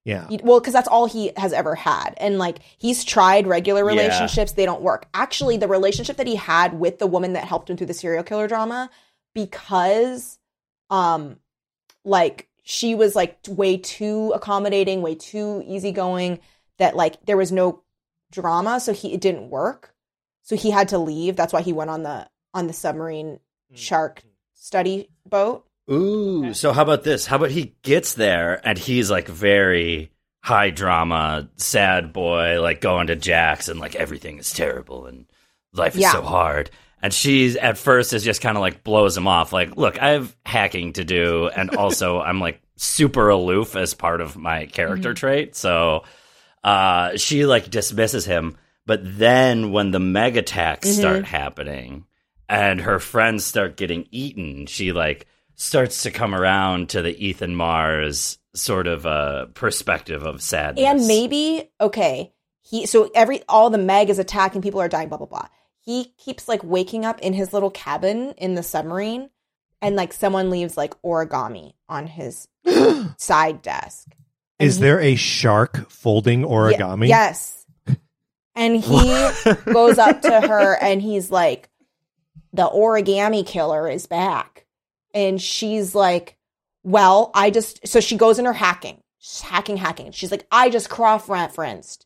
Yeah. He- well, because that's all he has ever had. And like he's tried regular relationships. Yeah. They don't work. Actually, the relationship that he had with the woman that helped him through the serial killer drama, because um, like she was like way too accommodating, way too easygoing, that like there was no drama. So he it didn't work. So he had to leave. That's why he went on the on the submarine shark study boat. Ooh, okay. So how about this? How about he gets there and he's like very high drama, sad boy, like going to Jax and like everything is terrible and life is yeah. so hard. And she's at first is just kind of like blows him off. Like, look, I have hacking to do. And also I'm like super aloof as part of my character mm-hmm. trait. So uh, she like dismisses him. But then when the meg attacks mm-hmm. start happening and her friends start getting eaten, she like starts to come around to the Ethan Mars sort of uh, perspective of sadness. And maybe, okay, he so every all the meg is attacking, people are dying, blah, blah, blah. He keeps like waking up in his little cabin in the submarine and like someone leaves like origami on his side desk. And is he, there a shark folding origami? Y- yes. And he goes up to her and he's like, the origami killer is back. And she's like, well, I just, so she goes in her hacking, she's hacking, hacking. She's like, I just cross-referenced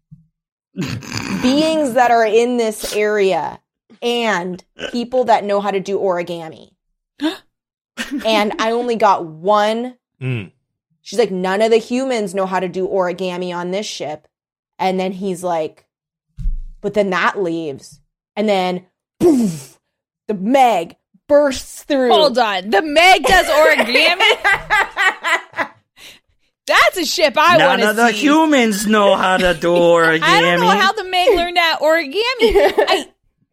beings that are in this area and people that know how to do origami. And I only got one. Mm. She's like, none of the humans know how to do origami on this ship. And then he's like, but then that leaves. And then, poof, the Meg bursts through. Hold on. The Meg does origami? That's a ship I want to see. None of the humans know how to do origami. I don't know how the Meg learned that origami. I,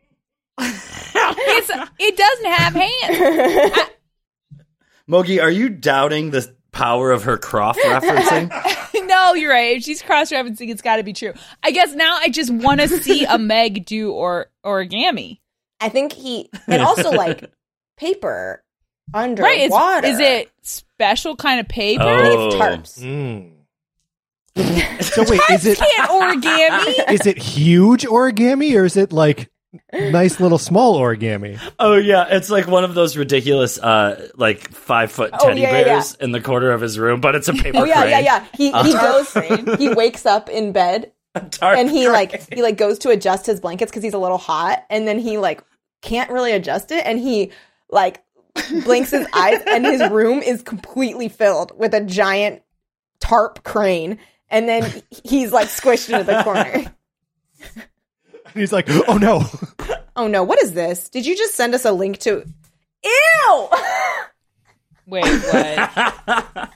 it's, it doesn't have hands. I, Mogi, are you doubting the power of her cross-referencing? No, you're right. If she's cross-referencing, it's got to be true. I guess now I just want to see a Meg do or origami. I think he, and also like paper underwater. Right, is it special kind of paper? Oh. It's tarps. Mm. So wait, is it can't origami? Is it huge origami or is it like nice little small origami? Oh yeah, it's like one of those ridiculous, uh, like five foot oh, teddy yeah, bears yeah. in the corner of his room, but it's a paper. Oh yeah, crane. yeah, yeah. He he goes, he wakes up in bed, and he crane. like he like goes to adjust his blankets because he's a little hot, and then he like can't really adjust it, and he like blinks his eyes, and his room is completely filled with a giant tarp crane, and then he's like squished into the corner. He's like, oh no. Oh no, what is this? Did you just send us a link to... Ew! Wait, what?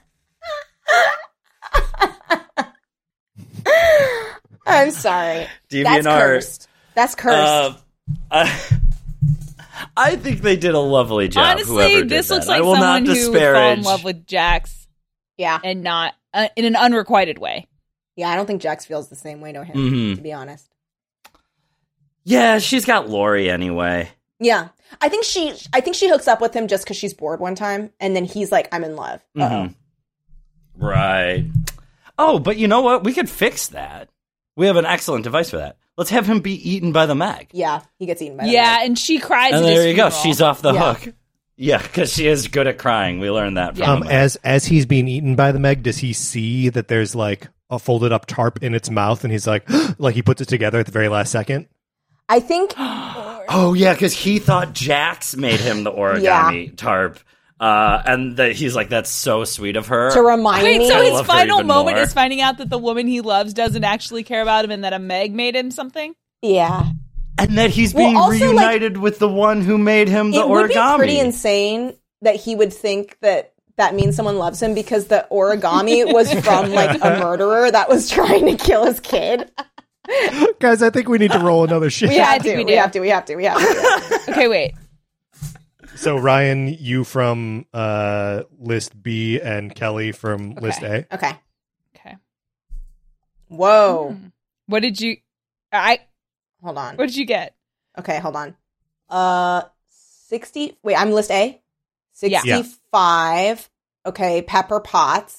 I'm sorry. DeviantArt. That's cursed. That's cursed. Uh, I, I think they did a lovely job. Honestly, this did looks that. like I will someone not who would fall disparage. in love with Jax. Yeah. And not... Uh, in an unrequited way. Yeah, I don't think Jax feels the same way to him, mm-hmm. to be honest. Yeah, she's got Lori anyway. Yeah. I think she I think she hooks up with him just because she's bored one time, and then he's like, I'm in love. Uh-oh. Mm-hmm. Right. Oh, but you know what? We could fix that. We have an excellent device for that. Let's have him be eaten by the Meg. Yeah, he gets eaten by the Yeah, Meg. and she cries And at there his you funeral. go. She's off the Yeah. hook. Yeah, because she is good at crying. We learned that from Um, the Meg. as as he's being eaten by the Meg, does he see that there's like a folded up tarp in its mouth, and he's like, like he puts it together at the very last second? I think... Oh, yeah, because he thought Jax made him the origami Yeah. tarp. Uh, and that he's like, that's so sweet of her. To remind Wait, me... so I his love her final even moment more. is finding out that the woman he loves doesn't actually care about him and that a Meg made him something? Yeah. And that he's Well, being also, like, reunited with the one who made him the it origami. would be pretty insane that he would think that that means someone loves him because the origami was from like a murderer that was trying to kill his kid. Guys, I think we need to roll another shit. We Yeah, I have think to. we We, do. have to. We have to. We have to. Okay, wait. So Ryan, you from uh, list B, and Kelly from list A. Okay. Okay. Whoa. What did you... I... Hold on. What did you get? Okay, hold on. Uh, sixty. Wait, I'm list A. Yeah. Sixty-five. Okay, Pepper Potts.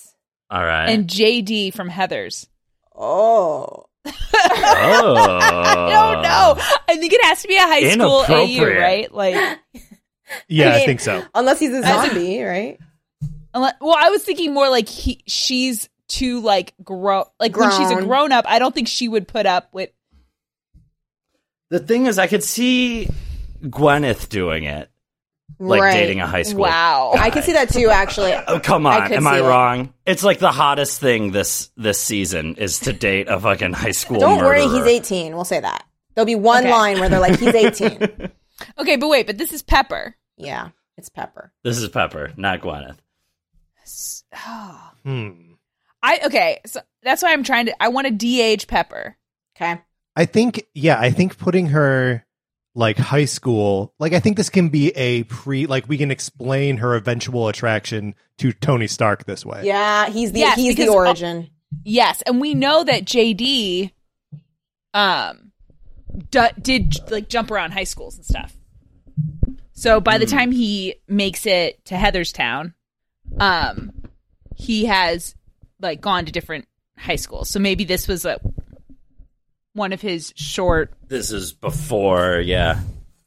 All right. And J D from Heathers. Oh. oh. I don't know. I think it has to be a high school A U, Inappropriate. right? Like, Yeah, I, mean, think so. Unless he's a zombie, right? unless, well, I was thinking more like he, she's too like grow, like when she's a Grown. grown up. I don't think she would put up with. The thing is, I could see Gwyneth doing it, like Right. dating a high school. Wow. guy. I can see that too, actually. Oh, come I on, could am I see it. wrong? It's like the hottest thing this this season is to date a fucking high school. Don't worry, murderer. he's eighteen. We'll say that. There'll be one Okay. line where they're like, he's eighteen. Okay, but wait, but this is Pepper. Yeah, it's Pepper. This is Pepper, not Gwyneth. Oh. Hmm. I okay, so that's why I'm trying to. I want to de-age Pepper. Okay. I think, yeah, I think putting her like high school, like I think this can be a pre, like we can explain her eventual attraction to Tony Stark this way. Yeah, he's the Yes, he's the because- origin. Yes, and we know that J D, um, d- did like jump around high schools and stuff. So by the time he makes it to Heatherstown, um, he has like gone to different high schools. So maybe this was a one of his short. This is before, yeah.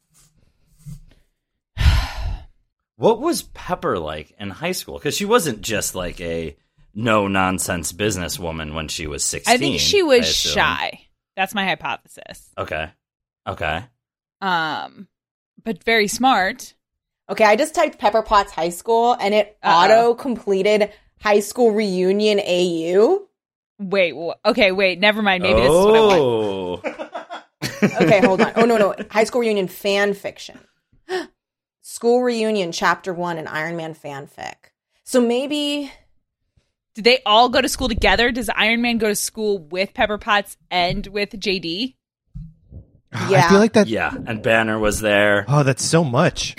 What was Pepper like in high school? Because she wasn't just like a no nonsense businesswoman when she was sixteen. I think she was I assume. shy. That's my hypothesis. Okay. Okay. Um, but very smart. Okay, I just typed Pepper Potts High School and it Uh-oh. auto completed high school reunion A U. Wait, wh- okay, wait, never mind. Maybe this is what I want. Oh. Okay, hold on. Oh no, no, high school reunion fan fiction. School reunion chapter one and Iron Man fanfic. So maybe Did they all go to school together? Does Iron Man go to school with Pepper Potts and with J D? Yeah. I feel like that. Yeah, and Banner was there. Oh, that's so much.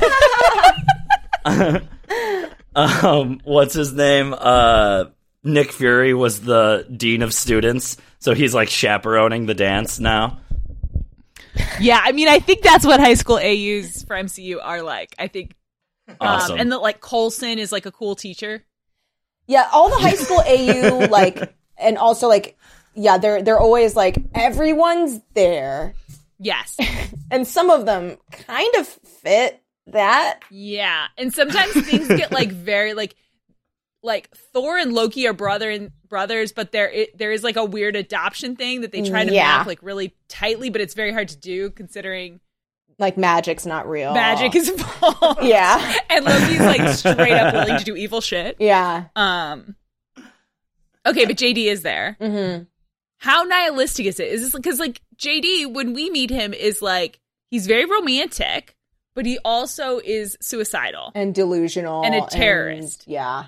Um, what's his name? Uh, Nick Fury was the dean of students, so he's like chaperoning the dance now. Yeah, I mean, I think that's what high school A Us for M C U are like. I think, Awesome. um, and that like Coulson is like a cool teacher. yeah, all the high school A U like and also like yeah, they're they're always like everyone's there. Yes, And some of them kind of fit that. yeah, and sometimes things get like very like like Thor and Loki are brother and brothers, but there it, there is like a weird adoption thing that they try to Yeah. map like really tightly, but it's very hard to do considering Like magic's not real. magic is involved. Yeah. and Loki's like straight up willing to do evil shit. Yeah. Um. Okay, but J D is there. Mm-hmm. How nihilistic is it? Is this because like J D when we meet him is like he's very romantic, but he also is suicidal. And delusional. And a terrorist. and- yeah.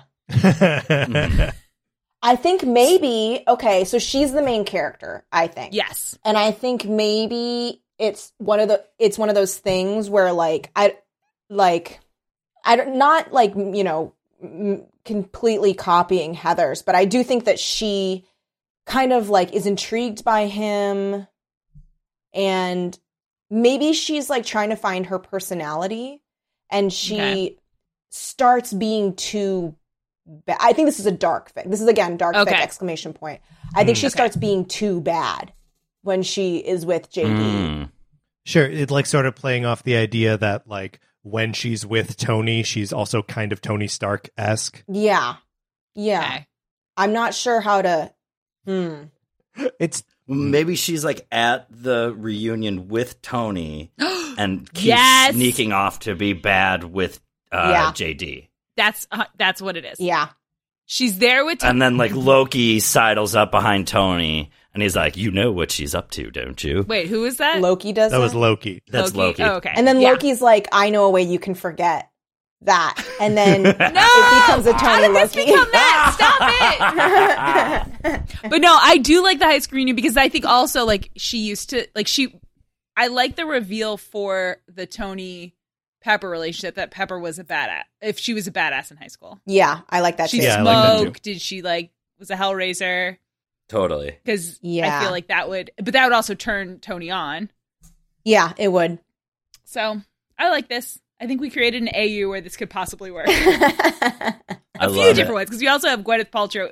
I think maybe, okay, so she's the main character, I think. Yes. And I think maybe it's one of the it's one of those things where like I like I don't not like, you know, m- completely copying Heather's, but I do think that she kind of like is intrigued by him and maybe she's like trying to find her personality and she Okay. starts being too ba- I think this is a dark fic. This is again dark Okay. fic exclamation point. I think she Okay. starts being too bad when she is with J D. Mm. Sure, it like sort of playing off the idea that like when she's with Tony, she's also kind of Tony Stark esque. Yeah. Yeah. Okay. I'm not sure how to hmm. It's Maybe she's like at the reunion with Tony and keeps Yes! sneaking off to be bad with uh, Yeah. J D. That's uh, that's what it is. Yeah. She's there with And then like Loki sidles up behind Tony and he's like, you know what she's up to, don't you? Wait, who is that? Loki does that was that? Loki. That's Loki. Oh, okay. And then Yeah. Loki's like, I know a way you can forget that. And then No, it becomes a how Tony did this Loki. become that? Stop it! But no, I do like the high school reunion because I think also like she used to like she. I like the reveal for the Tony Pepper relationship that Pepper was a badass. If she was a badass in high school, Yeah, I like that she too. Yeah, I like that too. smoked. Did she like was a Hellraiser? Totally. Because Yeah. I feel like that would, but that would also turn Tony on. Yeah, it would. So I like this. I think we created an A U where this could possibly work. I A love few different it. ones, because we also have Gwyneth Paltrow.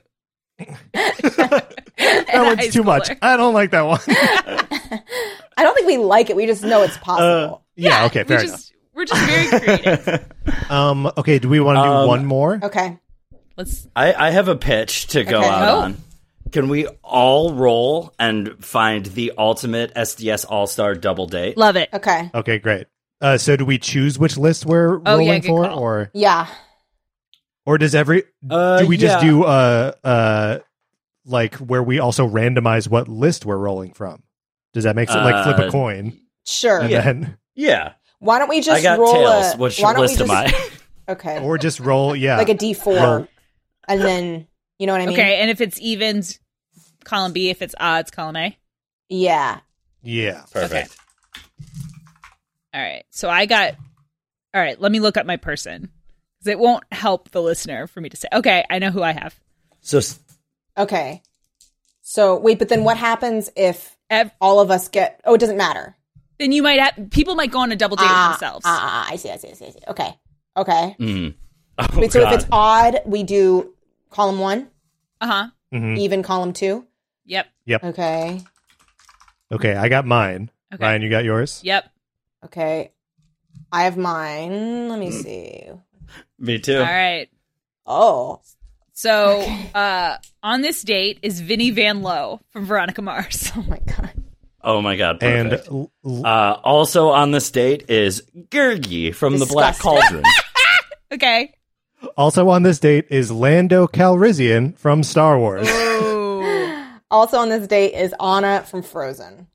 That one's too much. I don't like that one. I don't think we like it. We just know it's possible. Uh, yeah, okay, fair we enough. just, We're just very creative. Um, okay, do we want to do Um, one more? Okay. Let's. I, I have a pitch to go Okay. out Oh. on. Can we all roll and find the ultimate S D S All-Star double date? Love it. Okay. Okay, great. Uh, so do we choose which list we're Oh, yeah, rolling good for, call. or Yeah. or does every Uh, do we just yeah. do uh uh like where we also randomize what list we're rolling from? Does that make sense? Like flip a Uh, coin Sure. and Yeah. then Yeah. Why don't we just I got roll tails. a... Which why don't list we am just, I? Okay. or just roll yeah like a D four. Roll. And then, you know what I mean? Okay, and if it's evens, column B. If it's odds, column A. Yeah. yeah. Perfect. All right. So I got. All right. Let me look up my person, because it won't help the listener for me to say. Okay, I know who I have. So s- Okay. So, wait, but then what happens if Ev- all of us get... Oh, it doesn't matter. Then you might have people might go on a double date Ah, with themselves. Ah, ah, ah, I see, I see, I see, I see. Okay. Okay. mm. Oh, Wait, so God. if it's odd, we do column one, Uh huh. Mhm. even column two? Yep. Okay. Okay, I got mine. Okay. Ryan, you got yours? Yep. Okay. I have mine. Let me see. Me too. All right. Oh. So uh, on this date is Vinny Van Lowe from Veronica Mars. Oh, my God. Oh my God. And Perfect. l- l- uh, also on this date is Gurgi from the Black Disgusting. Cauldron. Okay. also on this date is Lando Calrissian from Star Wars. Ooh. Also on this date is Anna from Frozen.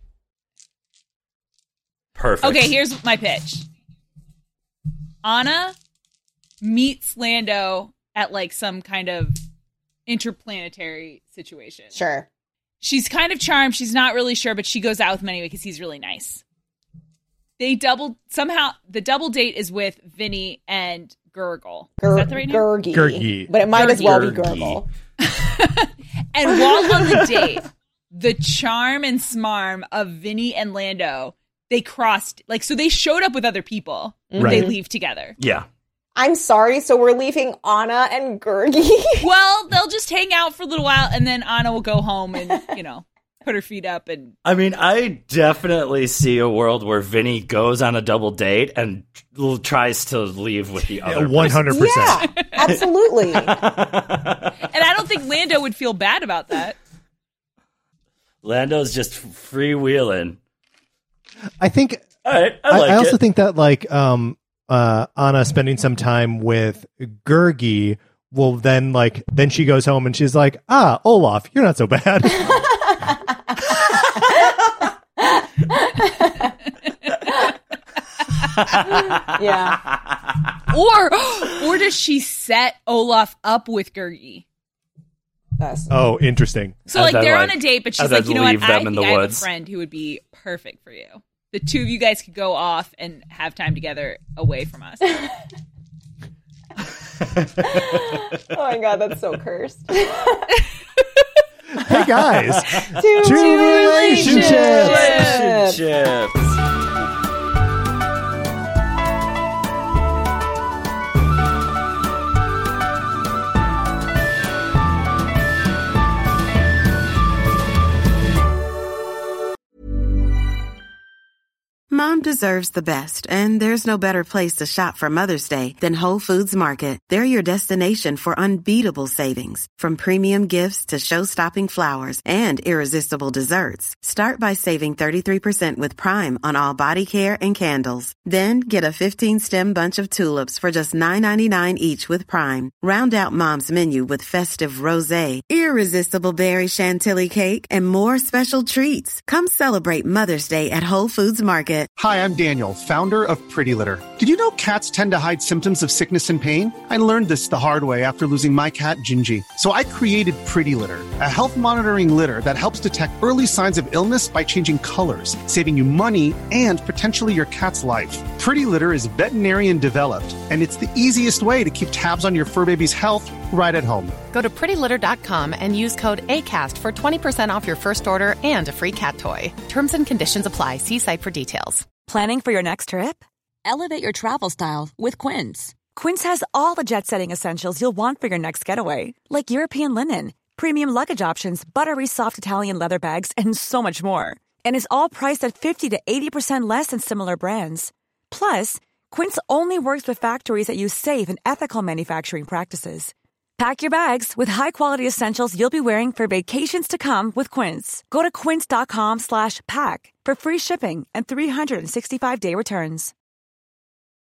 Perfect. Okay, here's my pitch. Anna meets Lando at like some kind of interplanetary situation. Sure. She's kind of charmed. She's not really sure, but she goes out with him anyway because he's really nice. They double somehow the double date is with Vinny and Gurgle. Is Gur- that the right name? Gurgi. Gurgi. But it might as well be Gurgi. Gurgle. And while on the date, the charm and smarm of Vinny and Lando, they crossed like so they showed up with other people. Mm-hmm. Right. They leave together. Yeah. I'm sorry, so we're leaving Anna and Gurgi. Well, they'll just hang out for a little while, and then Anna will go home and you know put her feet up and I mean, I definitely see a world where Vinny goes on a double date and l- tries to leave with the other. One hundred percent. Yeah, absolutely. and I don't think Lando would feel bad about that. Lando's just freewheeling. I think All right, I I, like I also it. think that like um uh Anna spending some time with Gurgi will then like then she goes home and she's like, ah, Olaf, you're not so bad. Yeah. Or or does she set Olaf up with Gurgi? That's, Oh, interesting. So And like then, they're like- on a date, but she's and like, then you know what? leave I them think in the I have a woods. friend who would be perfect for you. The two of you guys could go off and have time together away from us. oh my God, that's so cursed. Hey guys. Two, Two relationships. Relationships. Mom deserves the best, and there's no better place to shop for Mother's Day than Whole Foods Market. They're your destination for unbeatable savings, from premium gifts to show-stopping flowers and irresistible desserts. Start by saving thirty-three percent with Prime on all body care and candles. Then get a fifteen-stem bunch of tulips for just nine ninety-nine each with Prime. Round out Mom's menu with festive rosé, irresistible berry chantilly cake, and more special treats. Come celebrate Mother's Day at Whole Foods Market. Hi, I'm Daniel, founder of Pretty Litter. Did you know cats tend to hide symptoms of sickness and pain? I learned this the hard way after losing my cat, Gingy. So I created Pretty Litter, a health monitoring litter that helps detect early signs of illness by changing colors, saving you money and potentially your cat's life. Pretty Litter is veterinarian developed, and it's the easiest way to keep tabs on your fur baby's health right at home. Go to pretty litter dot com and use code ACAST for twenty percent off your first order and a free cat toy. Terms and conditions apply. See site for details. Planning for your next trip? Elevate your travel style with Quince. Quince has all the jet-setting essentials you'll want for your next getaway, like European linen, premium luggage options, buttery soft Italian leather bags, and so much more. And is all priced at fifty to eighty percent less than similar brands. Plus, Quince only works with factories that use safe and ethical manufacturing practices. Pack your bags with high-quality essentials you'll be wearing for vacations to come with Quince. Go to quince.com slash pack for free shipping and three sixty-five day returns.